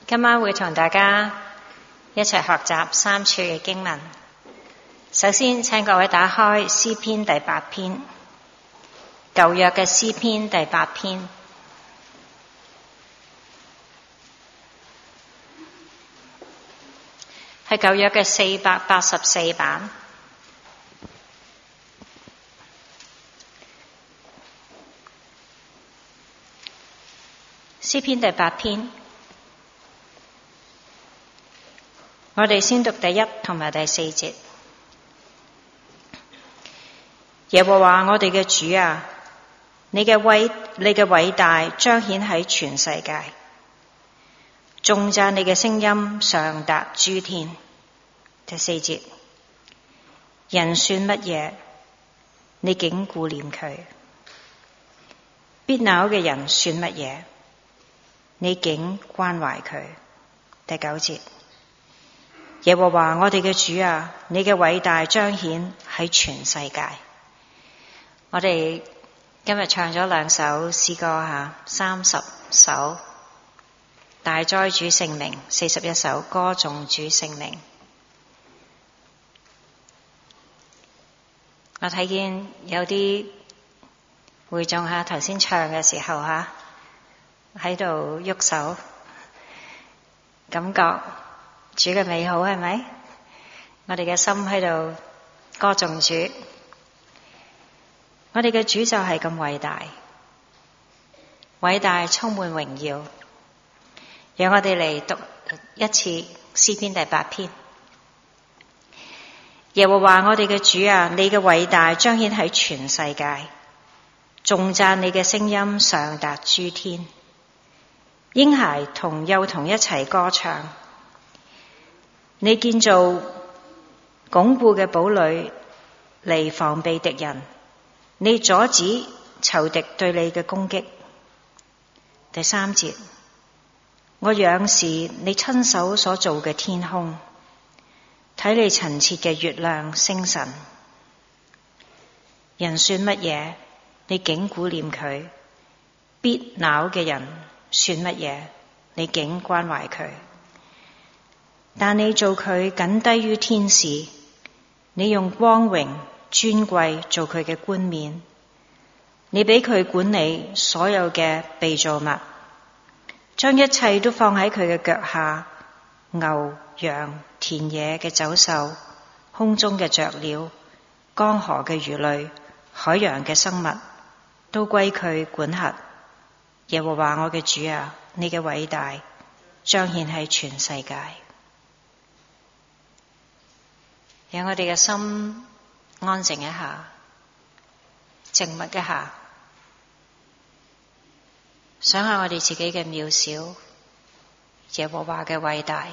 今晚會同大家一齊學習3處嘅經文。首先請各位打開詩篇第8篇，舊約嘅詩篇第8篇。係舊約嘅484版。詩篇第8篇，我哋先讀第1同埋第4節。耶和華我哋嘅主啊，你嘅偉大彰顯喺全世界，頌讚你嘅聲音上達諸天。第4節，人算乜嘢，你竟顧念佢；必朽嘅人算乜嘢，你竟關懷佢。第9節，耶和華我哋嘅主啊，你嘅偉大彰顯喺全世界。我哋今日唱咗2首詩歌30首大哉主聖名，41首歌頌主聖名。我睇見有啲會眾頭先唱嘅時候喺度喐手，感覺主嘅美好，係咪？我哋嘅心喺度歌頌主。我哋嘅主就係咁偉大，偉大充滿榮耀。讓我哋嚟讀一次詩篇第8篇。耶和華我哋嘅主啊，你嘅偉大彰顯喺全世界，頌讚你嘅聲音上達諸天。嬰孩同幼童一齊歌唱。你建造鞏固嘅堡壘嚟防備敵人，你阻止仇敵對你嘅攻擊。第3節，我仰視你親手所造嘅天空，睇你陳設嘅月亮星辰。人算乜嘢，你竟顧念佢；必朽嘅人算乜嘢，你竟關懷佢。但你做佢僅低於天使，你用光榮尊貴做佢嘅冠冕，你俾佢管理所有嘅被造物，將一切都放喺佢嘅腳下，牛羊田野嘅走獸，空中嘅雀鳥，江河嘅魚類，海洋嘅生物，都歸佢管轄。耶和華我嘅主啊，你嘅偉大彰顯喺全世界。讓我哋嘅心安靜一下，靜默一下，想下我哋自己嘅渺小，耶和華嘅偉大。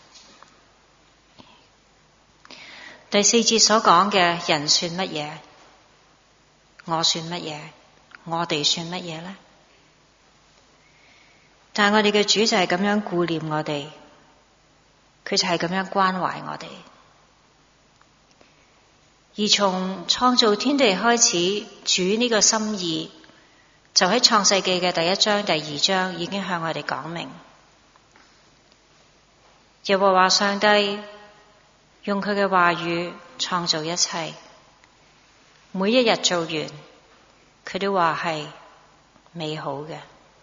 第4節所講嘅人算乜嘢，我算乜嘢，我哋算乜嘢呢？但係我哋嘅主就係咁樣顧念我哋，佢就係咁樣關懷我哋。而從創造天地開始，主呢個心意就喺創世記嘅第1章、第2章已經向我哋講明。耶和華上帝用佢嘅話語創造一切，每一日做完，佢都話係美好嘅。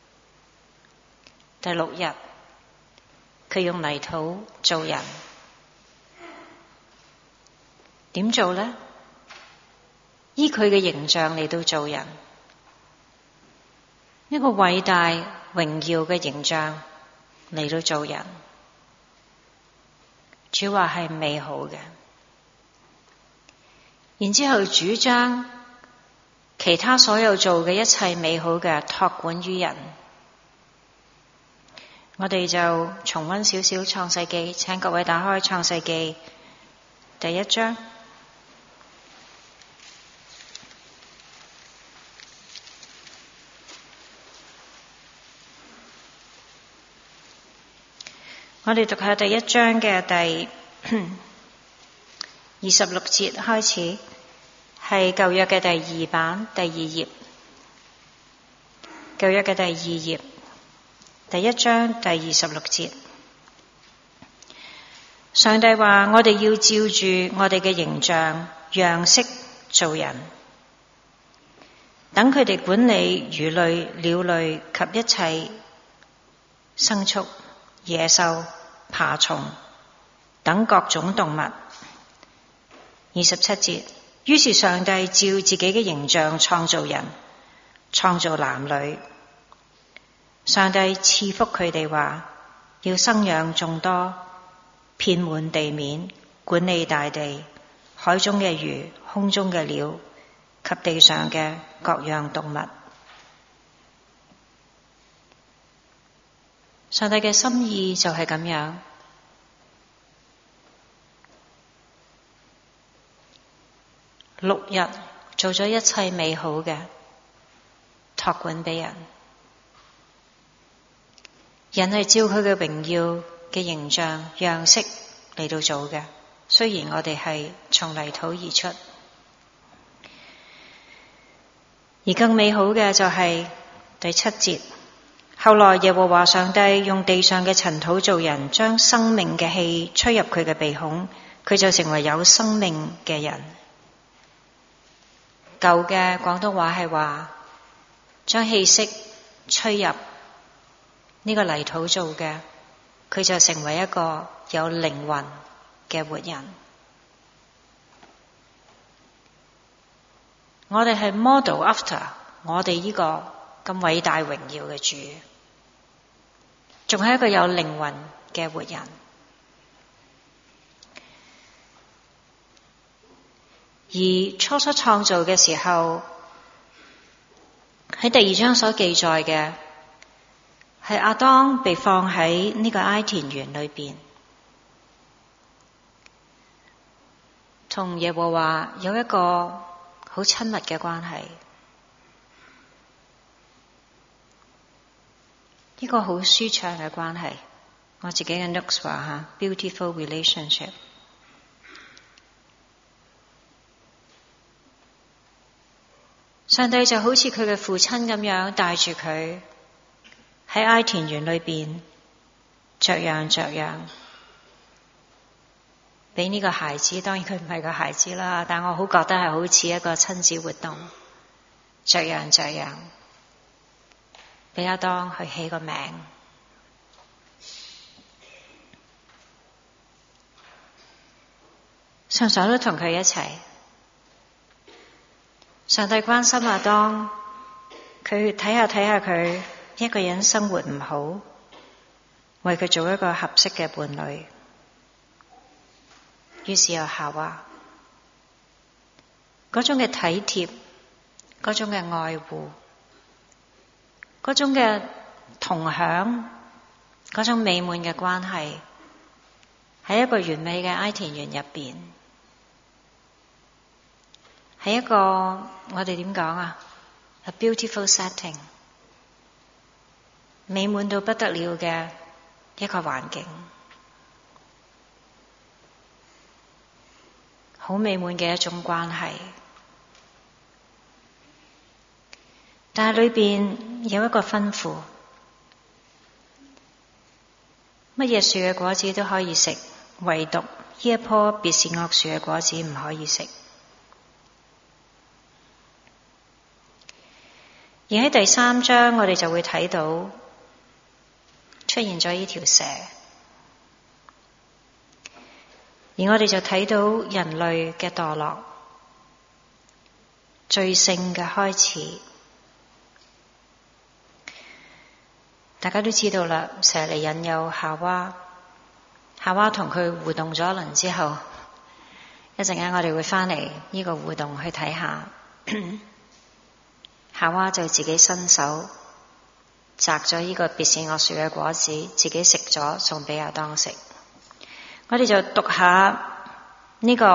第6日，佢用泥土做人。點做呢？依佢嘅形象嚟到做人，一個偉大榮耀嘅形象嚟到做人。主話係美好嘅，然之後主將其他所有做嘅一切美好嘅託管於人。我哋就重溫少少創世記，請各位打開創世記第1章。我哋讀下第1章嘅第26節開始，係舊約嘅第2版第2頁，舊約嘅第2頁第1章第26節。 上帝話我哋要照住我哋嘅形象樣式做人，等佢哋管理魚類、鳥類及一切牲畜、野獸、爬蟲等各種動物。27節，於是上帝照自己嘅形象創造人，創造男女。上帝賜福佢哋話，要生養眾多，遍滿地面，管理大地，海中嘅魚，空中嘅鳥及地上嘅各樣動物。上帝嘅心意就係咁樣。6日做咗一切美好嘅，託管俾人。人係照佢嘅榮耀嘅形象樣式嚟到做嘅，雖然我哋係從泥土而出。而更美好嘅就係第7節，後來耶和華上帝用地上嘅塵土造人，將生命嘅氣吹入佢嘅鼻孔，佢就成為有生命嘅人。舊嘅廣東話係話，將氣息吹入呢個泥土做嘅，佢就成為一個有靈魂嘅活人。我哋係 model after 我哋呢個咁偉大榮耀嘅主，仲係一個有靈魂嘅活人。而初初創造嘅時候，喺第2章所記載嘅係亞當被放喺呢個埃田園裏邊，同耶和華有一個好親密嘅關係，呢個好舒暢嘅關係。我自己嘅 notes 話 beautiful relationship。上帝就好似佢嘅父親咁樣帶住佢喺埃田園裏邊着養，俾呢個孩子，當然佢唔係個孩子啦，但我好覺得係好似一個親子活動，着養，俾亞當去起個名。常常都同佢一齊。上帝關心亞當，佢睇下佢一個人生活唔好，為佢做一個合適嘅伴侶。於是有夏娃，嗰種嘅體貼，嗰種嘅愛護，嗰種嘅同享，嗰種美滿嘅關係，喺一個完美嘅埃田園入邊，係一個我哋點講啊 ？A beautiful setting， 美滿到不得了嘅一個環境，好美滿嘅一種關係。但係裏邊有一個吩咐，乜嘢樹嘅果子都可以食，唯獨呢一棵別是惡樹嘅果子唔可以食。而喺第3章，我哋就會睇到出現咗呢條蛇，而我哋就睇到人類嘅墮落，罪性嘅開始。大家都知道啦，蛇嚟引誘夏娃，夏娃同佢互動咗一輪之後，一陣間我哋會翻嚟呢個互動去睇下。夏娃就自己伸手摘咗呢個別是惡樹嘅果子，自己食咗，送俾亞當食。我哋就讀下呢個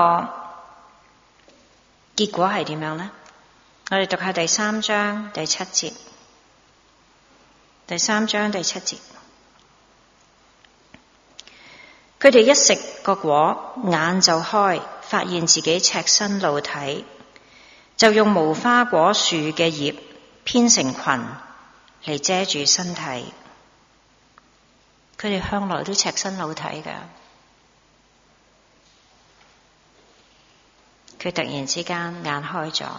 結果係點樣呢？我哋讀下第3章第7節。第3章第7節，佢哋一食個果，眼就開，發現自己赤身露體，就用無花果樹嘅葉編成裙嚟遮住身體。佢哋向來都赤身露體㗎， 佢突然之間眼開咗，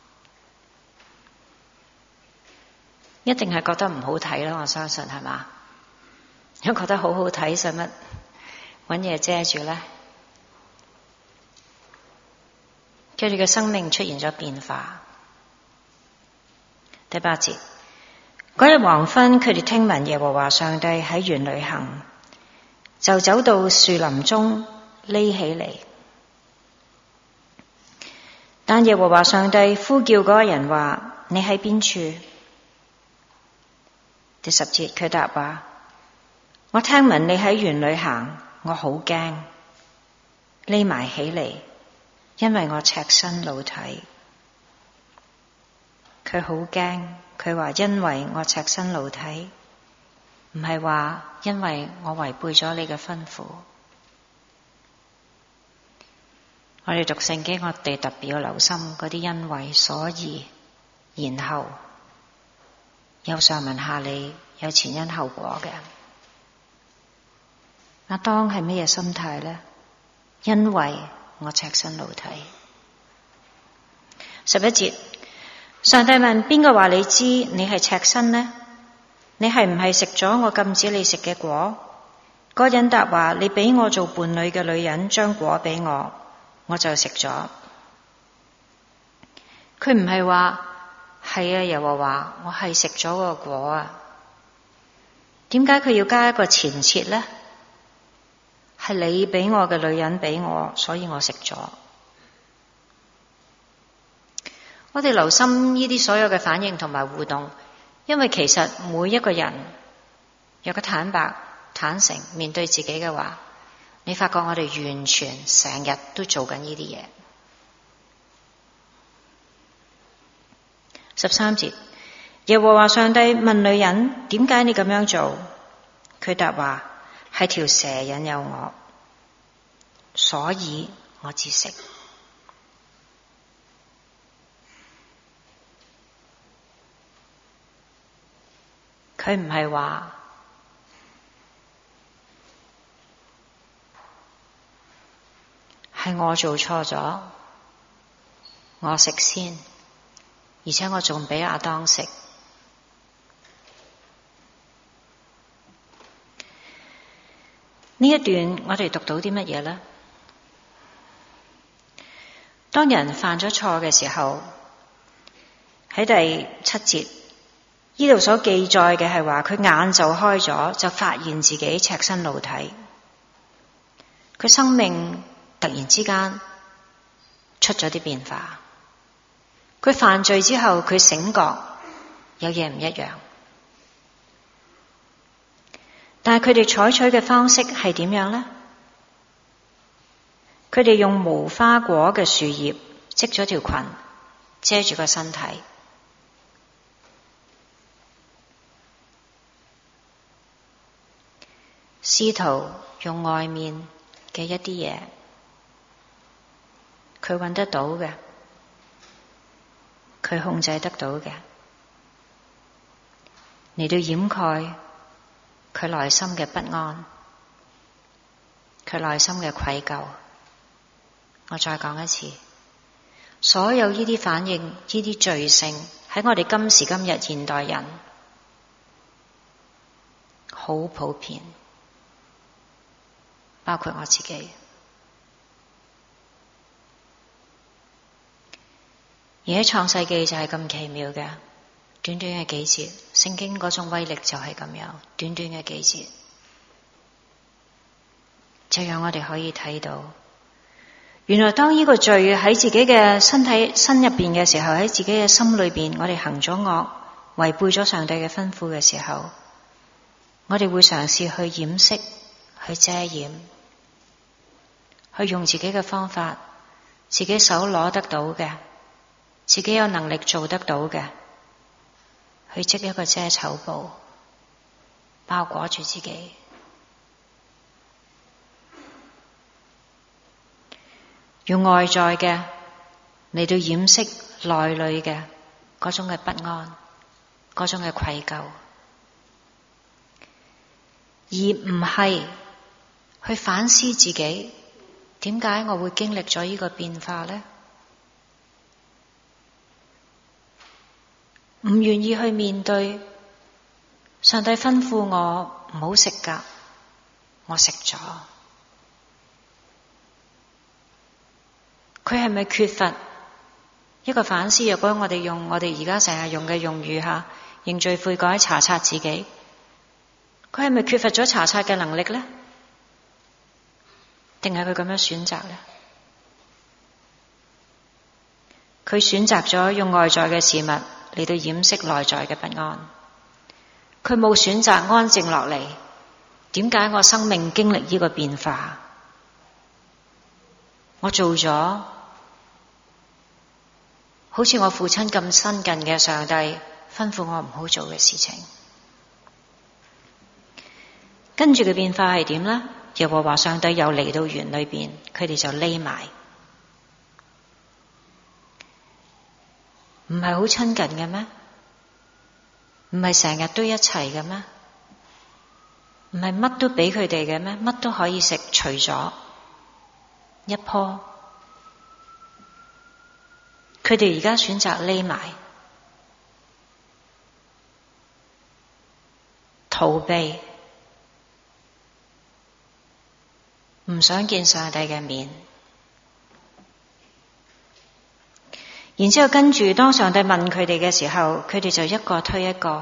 一定係覺得唔好睇啦，我相信係嘛？如果覺得好好睇，使乜搵嘢遮住呢？佢哋嘅生命出現咗變化。第8節，嗰日黃昏，佢哋聽聞耶和華上帝喺園裏行，就走到樹林中匿起嚟。但耶和華上帝呼叫嗰個人話：你喺邊處？第10節，佢答話：我聽聞你喺園裏行，我好驚，匿埋起嚟，因為我赤身露體。佢好驚，佢話因為我赤身露體，唔係話因為我違背咗你嘅吩咐。我哋讀聖經，我哋特別要留心嗰啲因為、所以、然後，有上文下理，有前因後果嘅。亞當係咩嘢心態呢？因為我赤身露體。11節，上帝問：邊個話你知你係赤身呢？你係唔係食咗我禁止你食嘅果？嗰人答話：你俾我做伴侶嘅女人將果俾我，我就食咗。佢唔係話係啊，耶和華，我係食咗個果啊。點解佢要加一個前設呢？係你俾我嘅女人俾我，所以我食咗。我哋留心呢啲所有嘅反應同埋互動，因為其實每一個人若果坦白坦誠面對自己嘅話，你發覺我哋完全成日都做緊呢啲嘢。13節，耶和華上帝問女人：點解你咁樣做？佢答話：係條蛇引誘我，所以我至食。佢唔係話係我做錯咗，我食先，而且我仲俾亞當食。呢一段我哋讀到啲乜嘢呢？當人犯咗錯嘅時候，喺第7節呢度所記載嘅係話，佢眼就開咗，就發現自己赤身露體，佢生命突然之間出咗啲變化。佢犯罪之後，佢醒覺有嘢唔一樣，但係佢哋採取嘅方式係點樣呢？佢哋用無花果嘅樹葉織咗條裙遮住個身體，試圖用外面嘅一啲嘢，佢揾得到嘅，佢控制得到嘅，嚟到掩蓋佢內心嘅不安，佢內心嘅愧疚。我再講一次，所有呢啲反應，呢啲罪性喺我哋今時今日現代人好普遍，包括我自己。而喺創世記就係咁奇妙嘅，短短嘅幾節，聖經嗰種威力就係咁樣，短短嘅幾節，就讓我哋可以睇到，原來當呢個罪喺自己嘅身入邊嘅時候，喺自己嘅心裏邊，我哋行咗惡，違背咗上帝嘅吩咐嘅時候，我哋會嘗試去掩飾、去遮掩，去用自己嘅方法，自己手攞得到嘅，自己有能力做得到嘅，去織一個遮醜布，包裹住自己。用外在嘅嚟到掩飾內裏嘅嗰種嘅不安，嗰種嘅愧疚，而唔係去反思自己，點解我會經歷咗呢個變化呢？ 唔願意去面對。上帝吩咐我唔好食㗎，我食咗。佢係咪缺乏一個反思？若果我哋用我哋而家成日用嘅用語下，認罪悔改查察自己，佢係咪缺乏咗查察嘅能力呢？定係佢咁樣選擇呢？佢選擇咗用外在嘅事物嚟到掩飾內在嘅不安，佢冇選擇安靜落嚟。點解我生命經歷呢個變化？我做咗好似我父親咁親近嘅上帝吩咐我唔好做嘅事情。跟住嘅變化係點呢？耶和華上帝又嚟到園裏邊，佢哋就匿埋，唔係好親近嘅咩？唔係成日都一齊嘅咩？唔係乜都俾佢哋嘅咩？乜都可以食，除咗一棵。佢哋而家選擇匿埋，逃避，唔想見上帝嘅面。然之後跟住，當上帝問佢哋嘅時候，佢哋就一個推一個。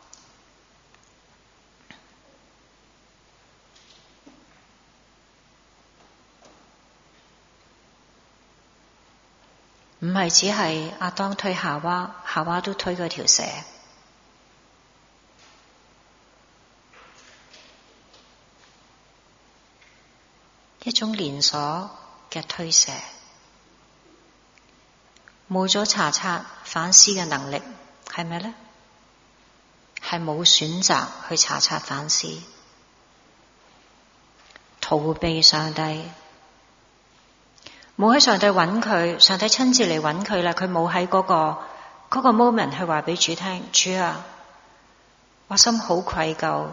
唔係只係亞當推夏娃，夏娃都推嗰條蛇。一種連鎖嘅推卸，冇咗查察反思嘅能力，係咪呢？係冇選擇去查察反思，逃避上帝，冇喺上帝揾佢，上帝親自嚟揾佢啦，佢冇喺嗰個 moment 去話俾主聽，主啊，我心好愧疚，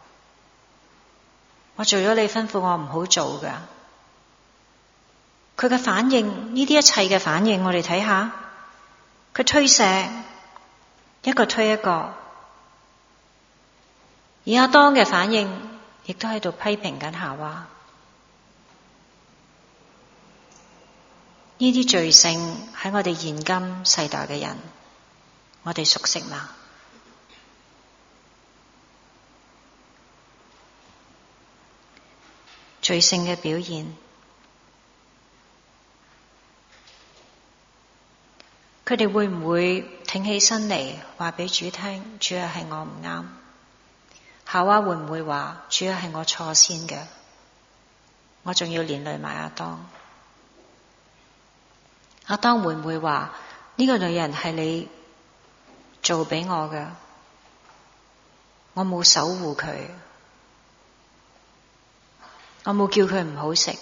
我做咗你吩咐我唔好做㗎。佢嘅反應，呢啲一切嘅反應，我哋睇下，佢推卸，一個推一個。而亞當嘅反應，亦都喺度批評緊夏娃。呢啲罪性喺我哋現今世代嘅人，我哋熟悉嗎？罪性嘅表現，佢哋會唔會挺起身嚟話俾主聽？主啊，係我唔啱。夏娃會唔會話主啊，係我錯先嘅？我仲要連累埋亞當。亞當會唔會話呢個女人係你做俾我嘅？我冇守護佢，我冇叫佢唔好食。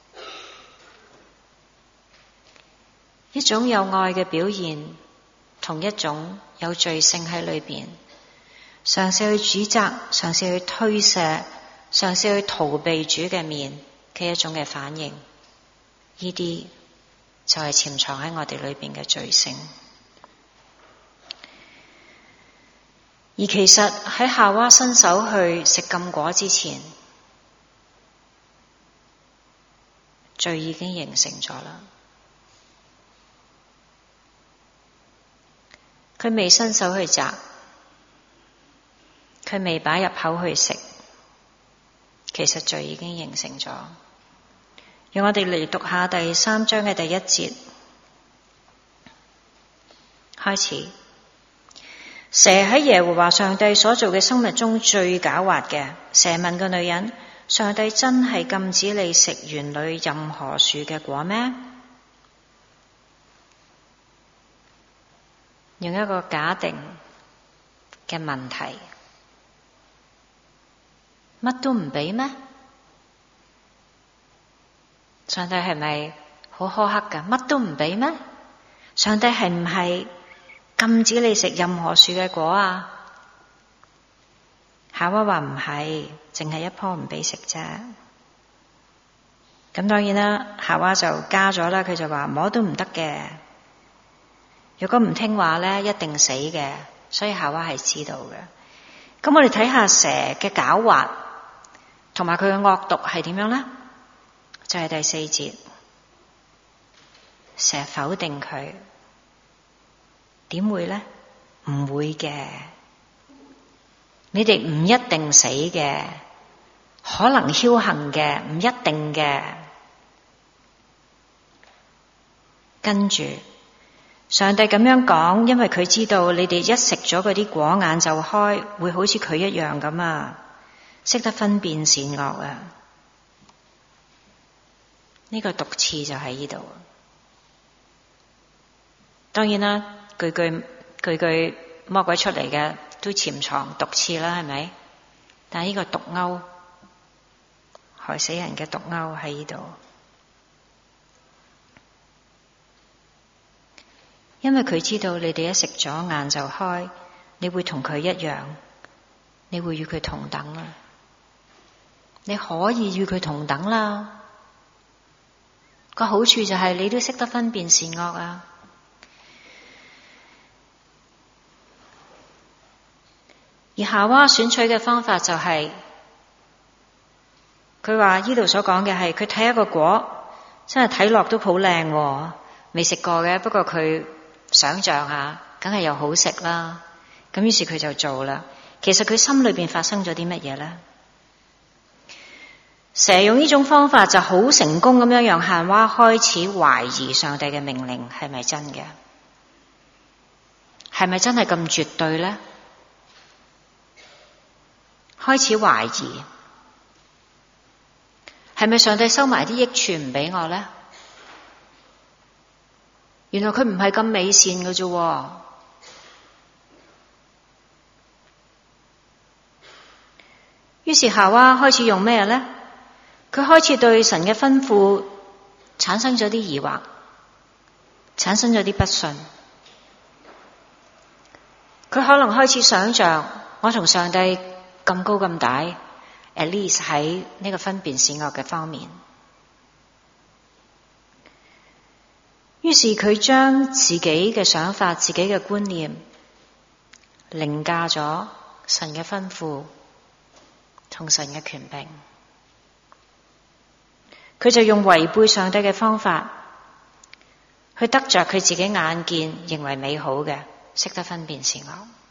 一種有愛嘅表現，同一種有罪性喺裏邊，嘗試去指責，嘗試去推卸，嘗試去逃避主嘅面嘅一種嘅反應，呢啲就係潛藏喺我哋裏邊嘅罪性。而其實喺夏娃伸手去食禁果之前，罪已經形成咗啦。佢未伸手去摘，佢未擺入口去食，其實罪已經形成咗。讓我哋嚟讀下第3章嘅第1節開始。蛇喺耶和華上帝所做嘅生物中最狡猾嘅。蛇問個女人：上帝真係禁止你食園裏任何樹嘅果咩？用一個假定嘅問題，乜都唔俾咩？上帝係咪好苛刻㗎？乜都唔俾咩？上帝係唔係禁止你食任何樹嘅果啊？夏娃話唔係，淨係一棵唔俾食啫。咁當然啦，夏娃就加咗啦，佢就話摸都唔得嘅。如果唔聽話咧，一定死嘅。 所以夏娃係知道嘅。咁我哋睇下蛇嘅狡猾同埋佢嘅惡毒係點樣呢？就係第4節，蛇否定佢，點會呢？唔會嘅，你哋唔一定死嘅，可能僥倖嘅，唔一定嘅。跟住上帝咁樣講，因為佢知道你哋一食咗嗰啲果，眼就開，會好似佢一樣咁啊，識得分辨善惡啊。呢個毒刺就喺呢度。當然啦，句句魔鬼出嚟嘅都潛藏毒刺啦，係咪？但係呢個毒鈎，害死人嘅毒鈎喺呢度。因為佢知道你哋一食咗眼就開，你會同佢一樣，你會與佢同等啦。你可以與佢同等啦。個好處就係你都識得分辨善惡啊。而夏娃選取嘅方法就係，佢話呢度所講嘅係，佢睇一個果，真係睇落都好靚，未食過嘅，不過佢想象下，梗係又好食啦。咁於是佢就做啦。其實佢心裏邊發生咗啲乜嘢呢？蛇用呢種方法就好成功咁樣讓夏娃開始懷疑上帝嘅命令係咪真嘅，係咪真係咁絕對呢？開始懷疑，係咪上帝收埋啲益處唔俾我呢？原來佢唔係咁美善嘅啫。於是夏娃開始用咩呢？佢開始對神嘅吩咐產生咗啲疑惑，產生咗啲不信。佢可能開始想象，我同上帝咁高咁大 ，at least 喺呢個分辨善惡嘅方面。於是佢將自己嘅想法、自己嘅觀念凌駕咗神嘅吩咐同神嘅權柄。佢就用違背上帝嘅方法去得着佢自己眼見認為美好嘅，識得分辨善惡。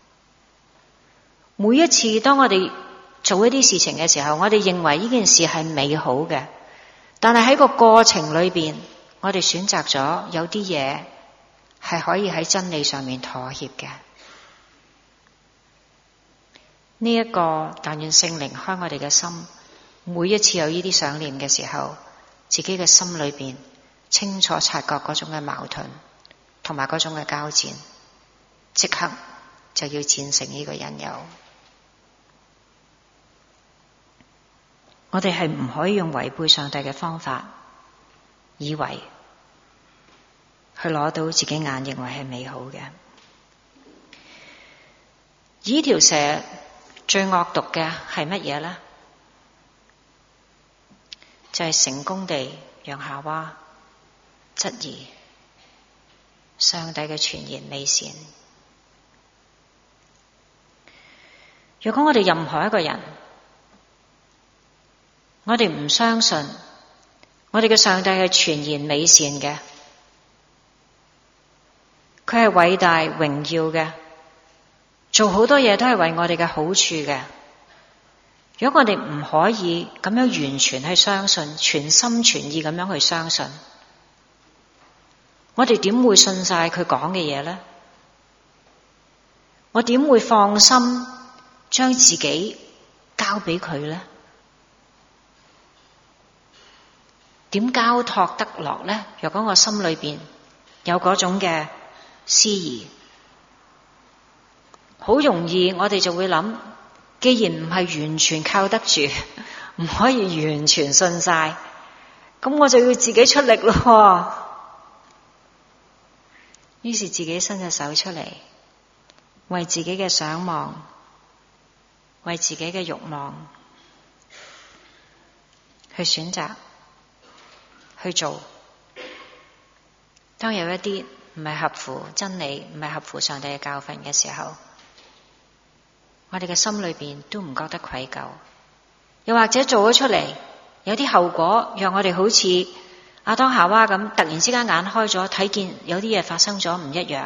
每一次當我哋做一啲事情嘅時候，我哋認為呢件事係美好嘅，但係喺個過程裏邊，我哋選擇咗有啲嘢係可以喺真理上面妥協嘅。呢一個但願聖靈開我哋嘅心，每一次有呢啲想念嘅時候，自己嘅心裏邊清楚察覺嗰種嘅矛盾同埋嗰種嘅交戰，即刻就要戰勝呢個引誘。我哋係唔可以用違背上帝嘅方法，以為去攞到自己眼認為係美好嘅。呢條蛇最惡毒嘅係乜嘢呢？就係成功地讓夏娃質疑上帝嘅全然美善。如果我哋任何一個人，我哋唔相信我哋嘅上帝係全然美善嘅，佢係偉大榮耀嘅，做好多嘢都係為我哋嘅好處嘅。如果我哋唔可以咁樣完全去相信，全心全意咁樣去相信，我哋點會信晒佢講嘅嘢呢？我點會放心將自己交俾佢呢？點交託得落呢？若果我心裏邊有嗰種嘅思疑，好容易我哋就會諗，既然唔係完全靠得住，唔可以完全信晒，咁我就要自己出力咯。於是自己伸隻手出嚟，為自己嘅想望，為自己嘅慾望去選擇去做。當有一啲唔係合乎真理，唔係合乎上帝嘅教訓嘅時候， 我哋嘅心裏邊都唔覺得愧疚，又或者做咗出嚟，有啲後果讓我哋好似亞當夏娃咁，突然之間眼開咗，睇見有啲嘢發生咗唔一樣。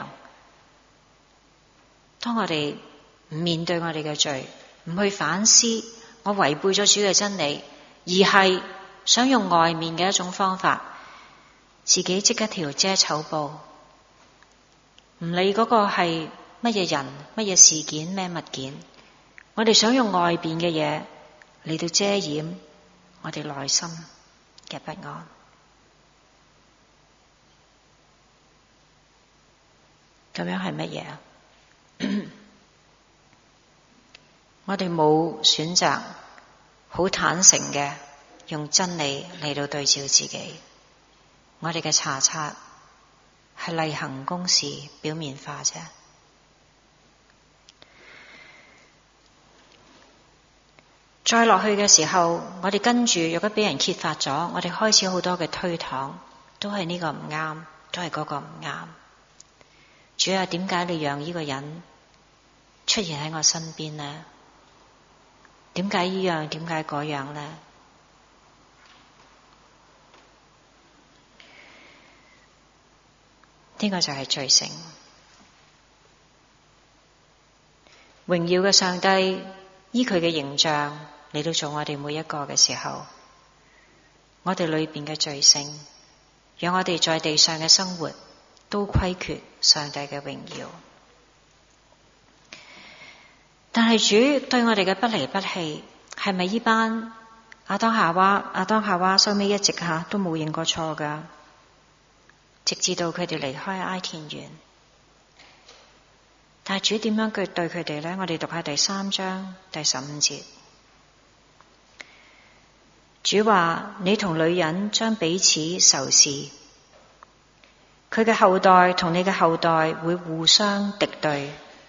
當我哋唔面對我哋嘅罪，唔去反思我違背咗主嘅真理，而係想用外面嘅一種方法，自己織一條遮醜布，唔理嗰個係乜嘢人、乜嘢事件、咩物件，我哋想用外邊嘅嘢嚟到遮掩我哋內心嘅不安。咁樣係乜嘢啊？我哋冇選擇好坦誠嘅用真理嚟到對照自己，我哋嘅查冊係例行公事，表面化啫。再落去嘅時候，我哋跟住若果俾人揭發咗，我哋開始好多嘅推搪，都係呢個唔啱，都係嗰個唔啱。主啊，點解你讓呢個人出現喺我身邊呢？點解呢樣？點解嗰樣呢？呢個就係罪性。榮耀嘅上帝依佢嘅形象嚟到做我哋每一個嘅時候，我哋裏邊嘅罪性，讓我哋在地上嘅生活都虧缺上帝嘅榮耀。但係主對我哋嘅不離不棄，係咪呢班亞當夏娃收尾一直都冇認過錯㗎？直至到佢哋離開埃甸園。但係主點樣對佢哋呢？我哋讀下第3章第15節。主話：你同女人將彼此仇視，佢嘅後代同你嘅後代會互相敵對。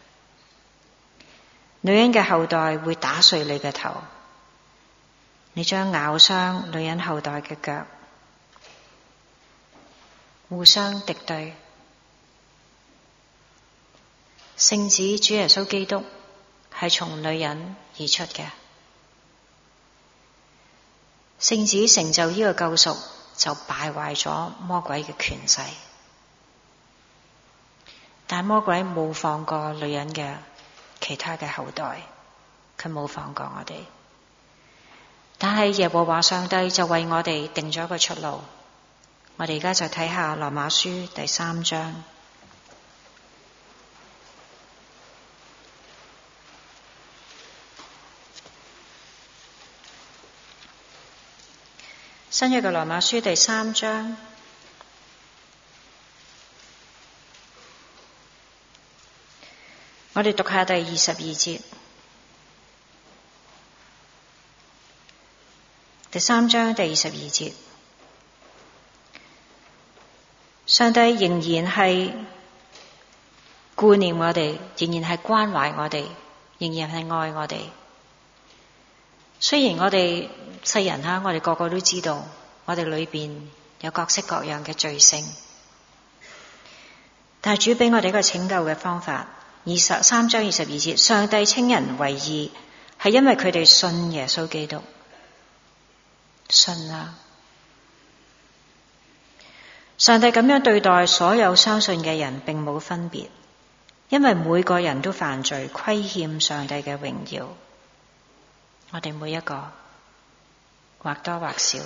女人嘅後代會打碎你嘅頭，你將咬傷女人後代嘅腳。互相敵對。聖子主耶穌基督係從女人而出嘅，聖子成就呢個救贖，就敗壞咗魔鬼嘅權勢。但魔鬼冇放過女人嘅其他嘅後代，佢冇放過我哋。但係耶和華上帝就為我哋定咗一個出路。我哋而家就睇下羅馬書第3章。新約嘅羅馬書第3章，我哋讀下第22節。第3章第22節，上帝仍然係顧念我哋，仍然係關懷我哋，仍然係愛我哋。雖然我哋世人我哋個個都知道，我哋裏邊有各式各樣嘅罪性，但係主俾我哋一個拯救嘅方法。3章22節，上帝稱人為義，係因為佢哋信耶穌基督。信啊！上帝咁樣對待所有相信嘅人，並冇分別，因為每個人都犯罪，虧欠上帝嘅榮耀。我哋每一個或多或少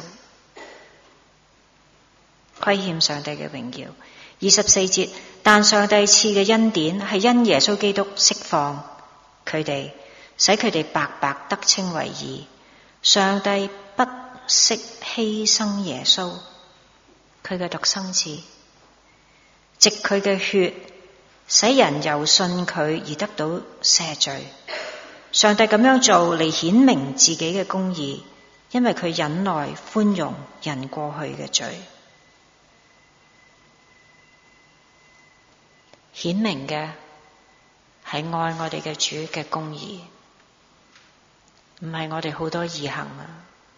虧欠上帝嘅榮耀。24節，但上帝賜嘅恩典係因耶穌基督釋放佢哋，使佢哋白白得稱為義。上帝不惜犧牲耶穌，佢嘅獨生子，藉佢嘅血，使人由信佢而得到赦罪。上帝咁樣做嚟顯明自己嘅公義，因為佢忍耐寬容人過去嘅罪。顯明嘅係愛我哋嘅主嘅公義，唔係我哋好多義行啊！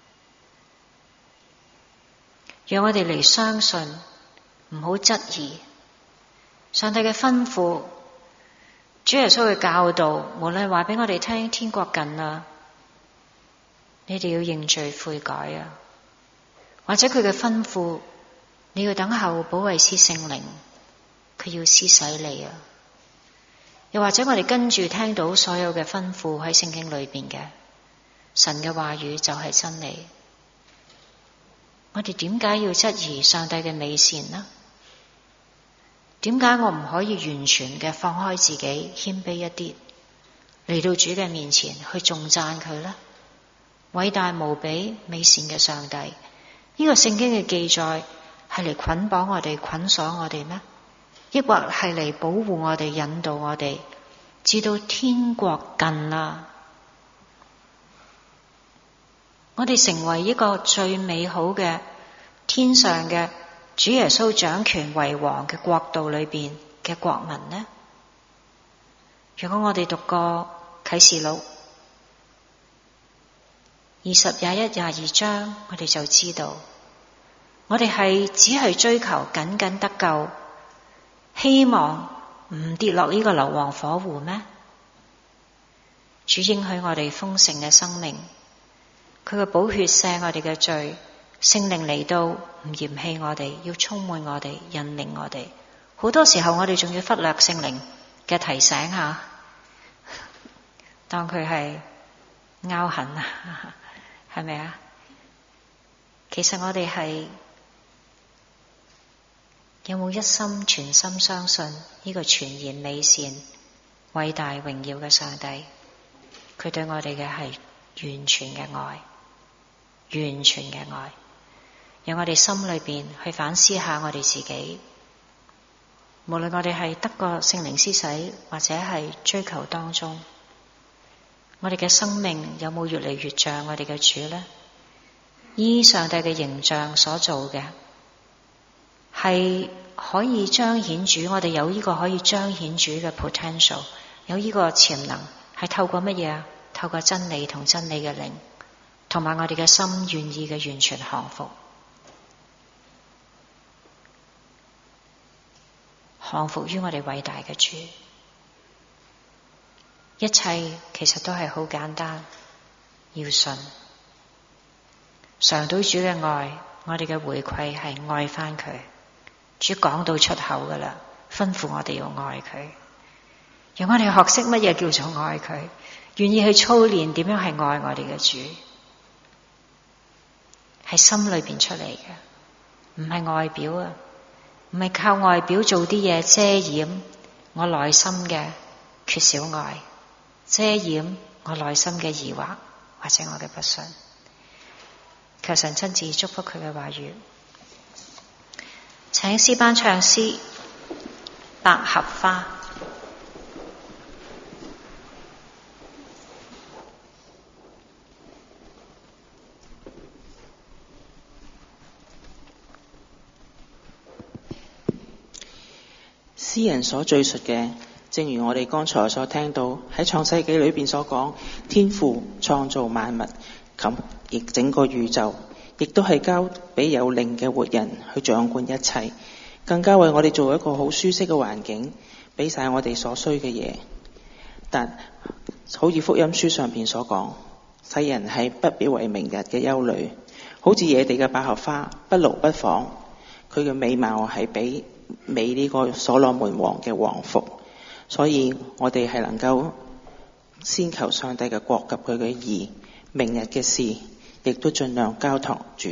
讓我哋嚟相信，唔好質疑上帝嘅吩咐， 主耶穌嘅教導，無論話俾我哋聽天國近啦，你哋要認罪悔改啊，或者佢嘅吩咐，你要等候保惠師聖靈，佢要施洗你啊。又或者我哋跟住聽到所有嘅吩咐喺聖經裏邊嘅神嘅話語就係真理，我哋點解要質疑上帝嘅美善呢？點解我唔可以完全嘅放開自己，謙卑一啲，嚟到主嘅面前去頌讚佢呢？偉大無比美善嘅上帝，呢個聖經嘅記載係嚟捆綁我哋、捆鎖我哋咩？抑或係嚟保護我哋、引導我哋，直到天國近啦，我哋成為一個最美好嘅天上嘅主耶穌掌權為王嘅國度裏邊嘅國民呢？如果我哋讀過啟示錄20、21、22章，我哋就知道，我哋只係追求僅僅得救，希望唔跌落呢個硫磺火湖咩？主應許我哋豐盛嘅生命，佢嘅寶血赦我哋嘅罪，聖靈嚟到唔嫌棄我哋，要充滿我哋，引領我哋。好多時候我哋仲要忽略聖靈嘅提醒下，當佢係拗痕啊，係咪啊？其實我哋係有冇一心全心相信呢個全然美善、偉大榮耀嘅上帝？佢對我哋嘅係完全嘅愛，完全嘅愛。讓我哋心裏邊去反思下我哋自己，無論我哋係得過聖靈施洗，或者係追求當中，我哋嘅生命有冇越嚟越像我哋嘅主呢？依上帝嘅形象所做嘅，係可以彰顯主，我哋有呢個可以彰顯主嘅 potential， 有呢個潛能，係透過乜嘢啊？透過真理同真理嘅靈，同埋我哋嘅心願意嘅完全降服，降服於我哋偉大嘅主。一切其實都係好簡單，要信，嘗到主嘅愛，我哋嘅回饋係愛返佢。主講到出口噶啦，吩咐我哋要愛佢，讓我哋學識乜嘢叫做愛佢，願意去操練點樣係愛我哋嘅主，係心裏邊出嚟嘅，唔係外表啊，唔係靠外表做啲嘢遮掩我內心嘅缺少愛，遮掩我內心嘅疑惑或者我嘅不信。求神親自祝福佢嘅話語。請詩班唱詩《百合花》。 詩人所敘述嘅，正如我哋剛才所聽到喺創世紀裏邊所講，天父創造萬物，咁亦整個宇宙，亦都係交俾有靈嘅活人去掌管一切，更加為我哋做一個好舒適嘅環境，俾晒我哋所需嘅嘢。但好似福音書上邊所講，世人係不必為明日嘅憂慮，好似野地嘅百合花，不勞不紡，佢嘅美貌係比美呢個所羅門王嘅王服。所以我哋係能夠先求上帝嘅國及佢嘅義，明日嘅事亦都盡量交託住。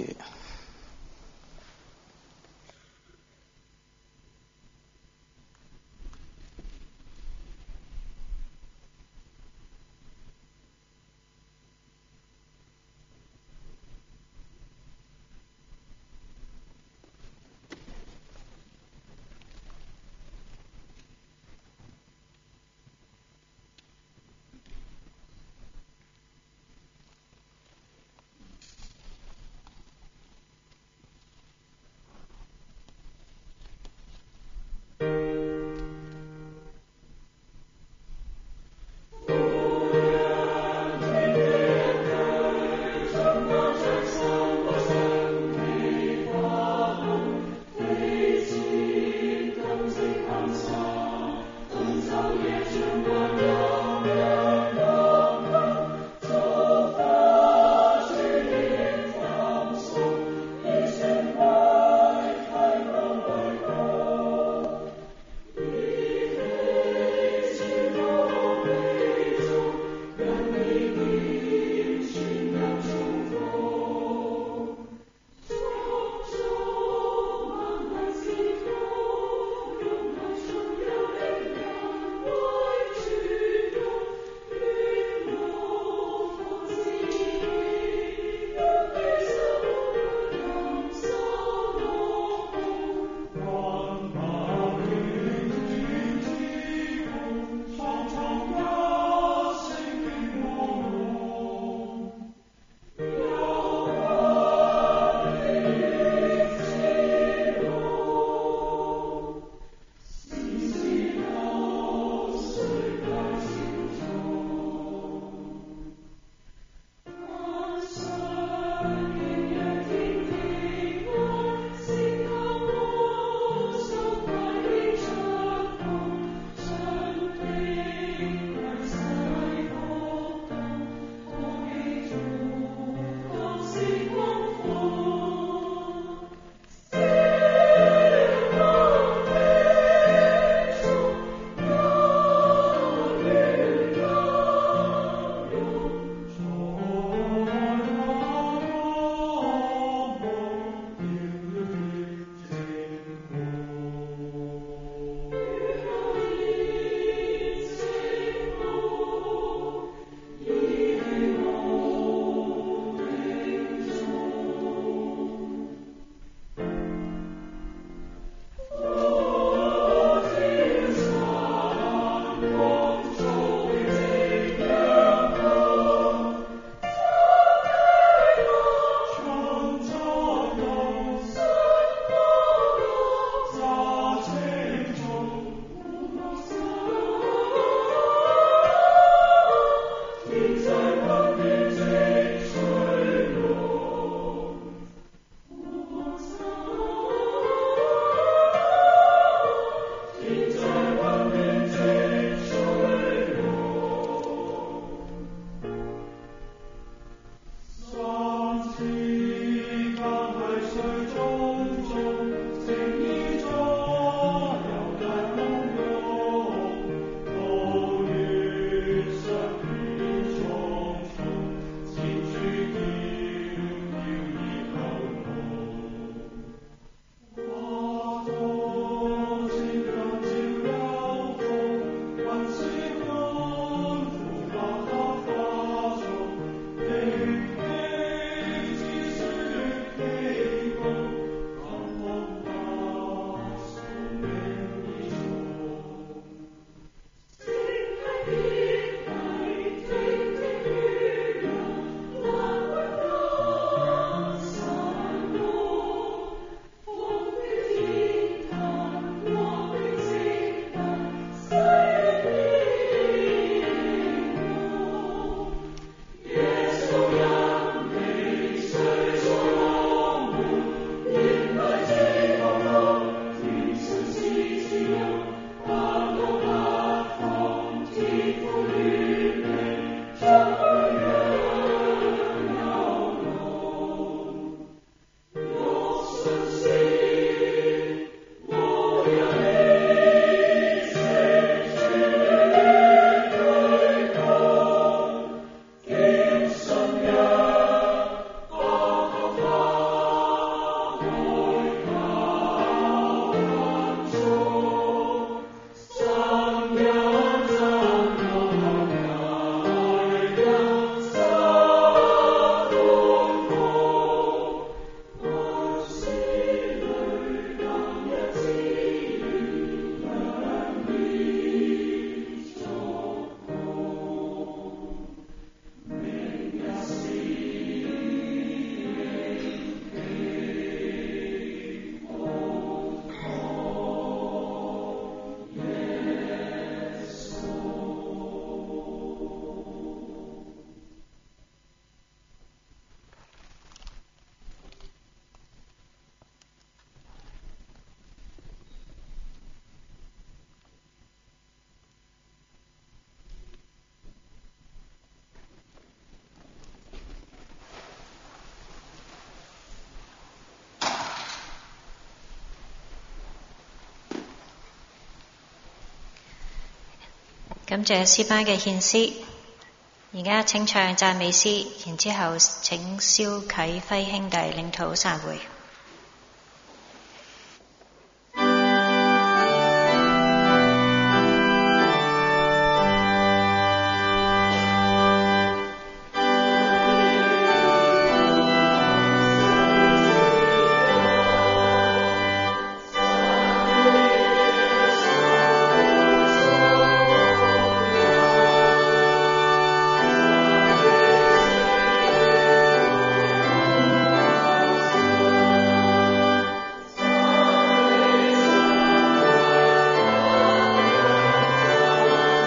感謝詩班嘅獻詩，而家請唱讚美詩，然之後請蕭啟輝兄弟領禱散會。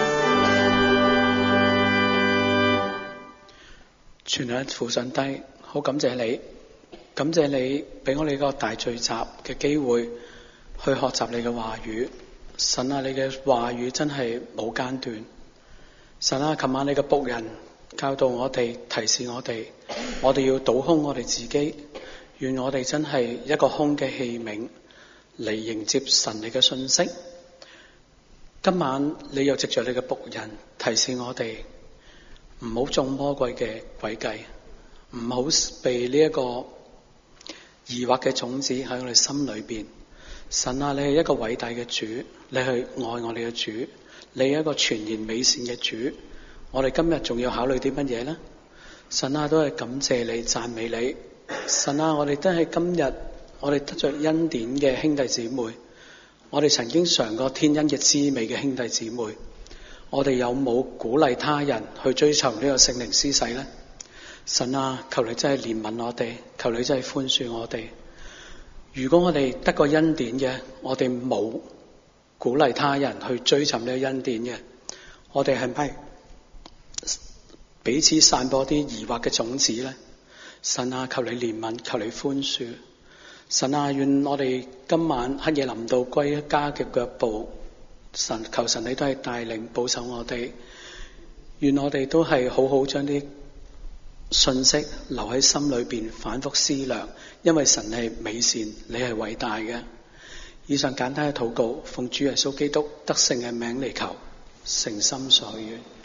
全日父神低， 好感謝你，感謝你俾我哋個大聚集嘅機會去學習你嘅話語。神啊，你嘅話語真係冇間斷。神啊，琴晚你嘅僕人教導我哋，提示我哋要倒空我哋自己，願我哋真係一個空嘅器皿嚟迎接神你嘅信息。今晚你又藉着你嘅僕人提示我哋，唔好中魔鬼嘅詭計，唔好被呢一個疑惑嘅種子喺我哋心裏邊。神啊，你係一個偉大嘅主，你係愛我哋嘅主，你係一個全然美善嘅主。我哋今日仲要考慮啲乜嘢呢？神啊，都係感謝你，讚美你。神啊，我哋都係今日我哋得着恩典嘅兄弟姊妹，我哋曾經嘗過天恩嘅滋味嘅兄弟姊妹，我哋有冇鼓勵他人去追求呢個聖靈施洗呢？神啊，求你真係憐憫我哋，求你真係寬恕我哋。如果我哋得個恩典嘅，我哋冇鼓勵他人去追尋呢個恩典嘅，我哋係咪彼此散播啲疑惑嘅種子呢？神啊，求你憐憫，求你寬恕。神啊，願我哋今晚黑夜臨到歸家嘅腳步，求神你都係帶領保守我哋。願我哋都係好好將啲信息留喺心裏邊，反覆思量，因為神係美善，你係偉大嘅。以上簡單嘅禱告，奉主耶穌基督得勝嘅名嚟求，誠心所願。